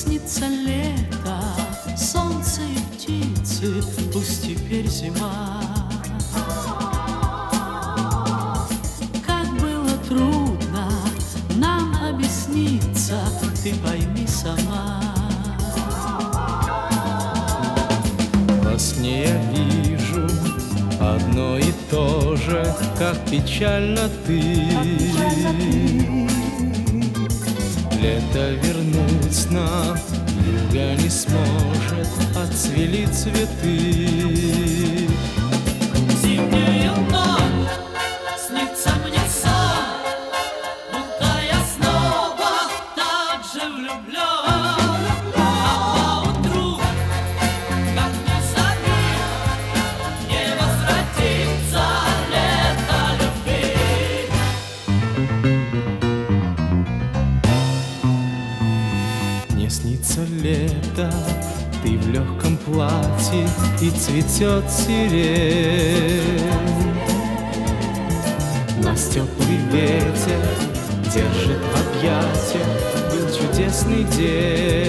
снится лето, солнце и птицы, пусть теперь зима. Как было трудно нам объясниться, ты пойми сама. Во сне я вижу одно и то же, как печально ты. Лето вернуть нам юга не сможет, отцвели цветы. Зимнюю ночь снится мне сон, будто я снова так же влюблен. А поутру, как ни зови, не возвратится лето любви. Мне снится лето, ты в легком платье, и цветет сирень. Нас теплый ветер держит в объятиях, был чудесный день.